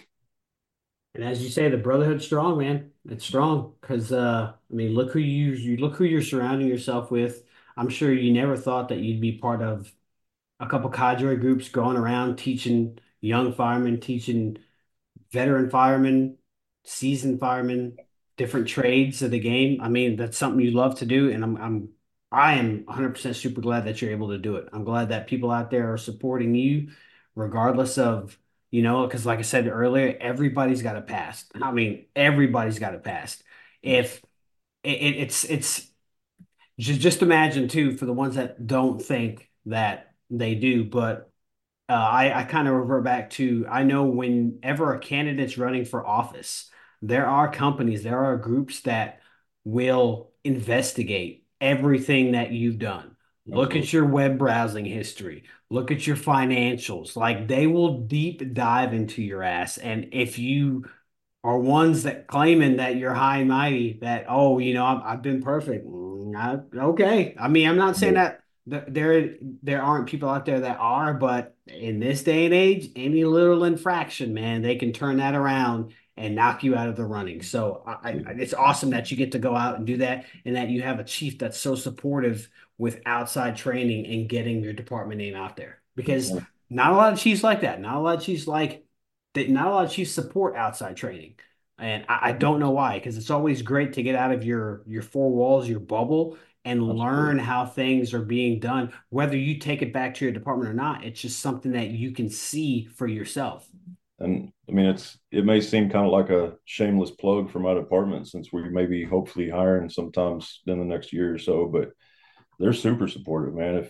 And as you say, the brotherhood's strong, man. It's strong because I mean, look who you look who you're surrounding yourself with. I'm sure you never thought that you'd be part of a couple cadre groups going around teaching young firemen, teaching veteran firemen, seasoned firemen, different trades of the game. I mean, that's something you love to do, and I am 100% super glad that you're able to do it. I'm glad that people out there are supporting you, regardless of, because like I said earlier, everybody's got a past. I mean, everybody's got a past. If it's just imagine too for the ones that don't think that they do, but I kind of revert back to I know whenever a candidate's running for office, there are companies, there are groups that will investigate everything that you've done. Look at Absolutely. your web browsing history, look at your financials. Like they will deep dive into your ass. And if you are ones that claiming that you're high and mighty, that, oh, I've been perfect. Okay. I mean, I'm not saying that there aren't people out there that are, but in this day and age, any little infraction, man, they can turn that around and knock you out of the running. So it's awesome that you get to go out and do that, and that you have a chief that's so supportive with outside training and getting your department name out there. Because not a lot of chiefs like that. Not a lot of chiefs like that. Not a lot of chiefs support outside training. And I don't know why, because it's always great to get out of your four walls, your bubble, and learn Absolutely. how things are being done. Whether you take it back to your department or not, it's just something that you can see for yourself. And I mean, it may seem kind of like a shameless plug for my department since we may be hopefully hiring sometimes in the next year or so, but they're super supportive, man.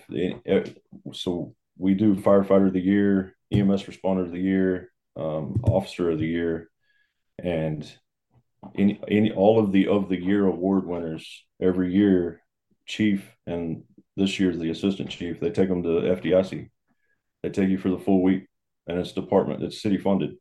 So we do firefighter of the year, EMS responder of the year, officer of the year, and any all of the year award winners every year, chief and this year's the assistant chief, they take them to FDIC. They take you for the full week, and it's city funded.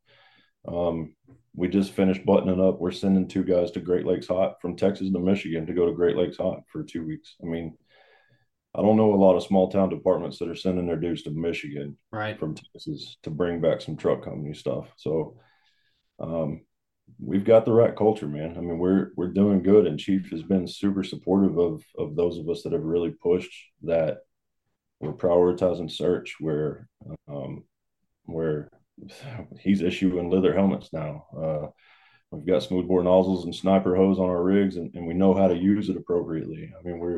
We just finished buttoning up. We're sending two guys to Great Lakes Hot from Texas to Michigan to go to Great Lakes Hot for 2 weeks. I mean, I don't know a lot of small town departments that are sending their dudes to Michigan Right. from Texas to bring back some truck company stuff. So um, we've got the right culture, man. I mean, we're doing good, and Chief has been super supportive of those of us that have really pushed that. We're prioritizing search where he's issuing leather helmets now. We've got smoothbore nozzles and sniper hose on our rigs, and we know how to use it appropriately. I mean,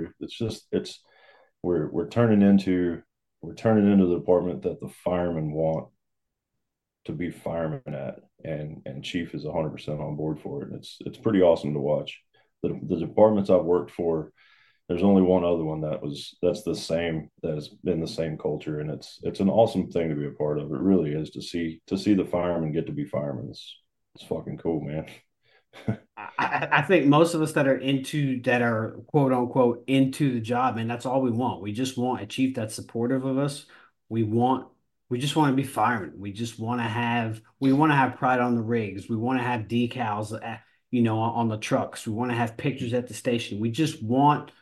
we're turning into the department that the firemen want to be firemen at, and Chief is 100% on board for it. It's pretty awesome to watch. the departments I've worked for, there's only one other one that's the same, that has been the same culture, and it's an awesome thing to be a part of. It really is, to see the firemen get to be firemen. It's fucking cool, man. I think most of us that are quote unquote into the job, and that's all we want. We just want a chief that's supportive of us. We want we just want to be firemen. We want to have pride on the rigs. We want to have decals on the trucks. We want to have pictures at the station. We just want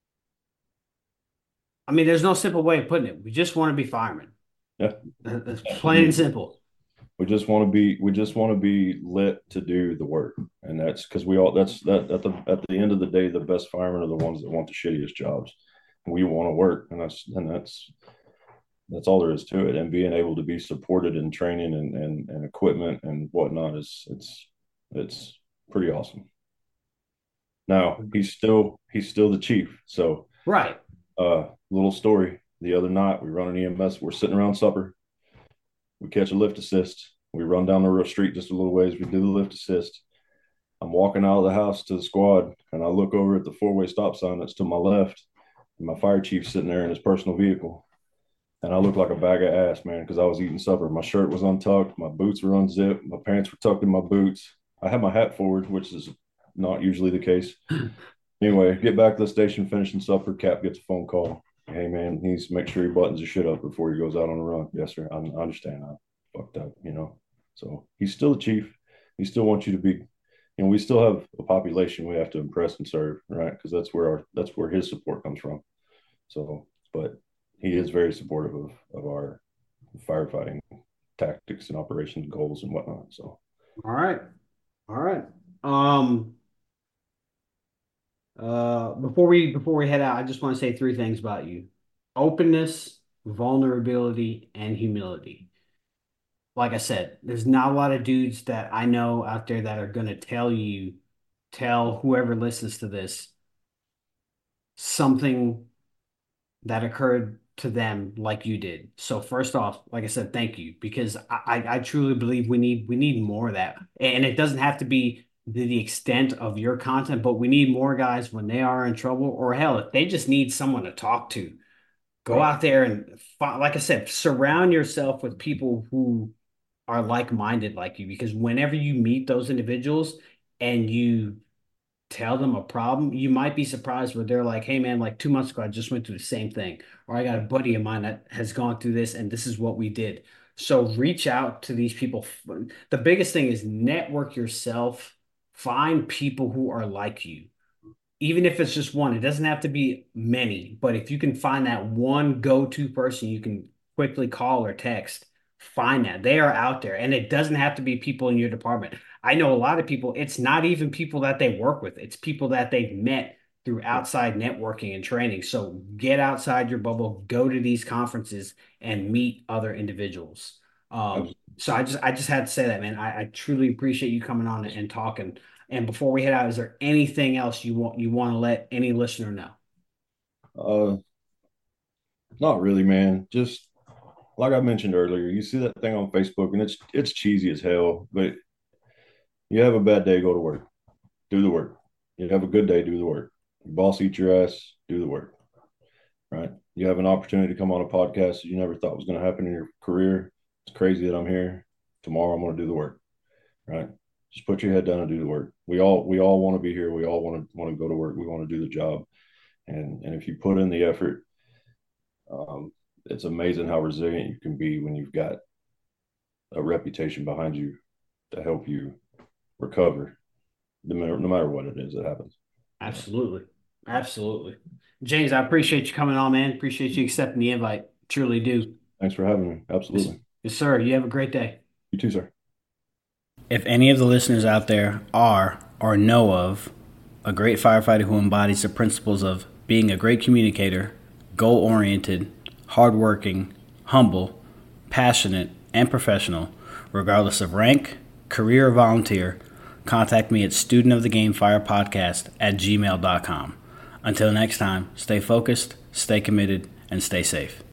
I mean, there's no simple way of putting it. We just want to be firemen. Yeah, That's plain and absolutely. simple. We just want to be lit to do the work, and that's because we all that's that at the end of the day, the best firemen are the ones that want the shittiest jobs. We want to work, and that's all there is to it. And being able to be supported in training and equipment and whatnot is it's pretty awesome. Now he's still the chief. So Right. little story. The other night we run an EMS. We're sitting around supper. We catch a lift assist. We run down the street just a little ways. We do the lift assist. I'm walking out of the house to the squad, and I look over at the four-way stop sign that's to my left, and my fire chief's sitting there in his personal vehicle. And I look like a bag of ass, man, because I was eating supper. My shirt was untucked, my boots were unzipped, my pants were tucked in my boots. I had my hat forward, which is not usually the case. Anyway, get back to the station, finishing supper. Cap gets a phone call. Hey, man, he needs to make sure he buttons his shit up before he goes out on a run. Yes, sir. I understand. I fucked up, you know. So he's still the chief. He still wants you to be, we still have a population we have to impress and serve, right? Because that's where his support comes from. So, but he is very supportive of our firefighting tactics and operations goals and whatnot. So, All right. All right. Um, before we head out, I just want to say three things about you. Openness, vulnerability, and humility. Like I said, there's not a lot of dudes that I know out there that are going to tell whoever listens to this something that occurred to them like you did. So first off, like I said, thank you because I truly believe we need more of that. And it doesn't have to be the extent of your content, but we need more guys when they are in trouble or hell, if they just need someone to talk to, go right. out there and like I said, surround yourself with people who are like-minded like you because whenever you meet those individuals and you tell them a problem, you might be surprised where they're like, hey man, like 2 months ago, I just went through the same thing. Or I got a buddy of mine that has gone through this and this is what we did. So reach out to these people. The biggest thing is network yourself. Find people who are like you. Even if it's just one, it doesn't have to be many, but if you can find that one go-to person you can quickly call or text, find that. They are out there. And it doesn't have to be people in your department. I know a lot of people, it's not even people that they work with, it's people that they've met through Yeah, outside networking and training. So get outside your bubble, go to these conferences and meet other individuals. absolutely. So I just had to say that, man. I truly appreciate you coming on and talking. And before we head out, is there anything else you want to let any listener know? Uh, Not really, man. Just like I mentioned earlier, you see that thing on Facebook, and it's cheesy as hell. But you have a bad day, go to work, do the work. You have a good day, do the work. Your boss eat your ass, do the work. Right? You have an opportunity to come on a podcast that you never thought was going to happen in your career. It's crazy that I'm here. Tomorrow, I'm going to do the work. Right? Just put your head down and do the work. We all want to be here. We all want to go to work. We want to do the job. And if you put in the effort, it's amazing how resilient you can be when you've got a reputation behind you to help you recover, no matter what it is that happens. So, Absolutely. Absolutely. James, I appreciate you coming on, man. Appreciate you accepting the invite. Truly do. thanks for having me. Yes, Absolutely. yes, sir. You have a great day. You too, sir. If any of the listeners out there are or know of a great firefighter who embodies the principles of being a great communicator, goal oriented, hardworking, humble, passionate, and professional, regardless of rank, career, or volunteer, contact me at studentofthegamefirepodcast at gmail.com. Until next time, stay focused, stay committed, and stay safe.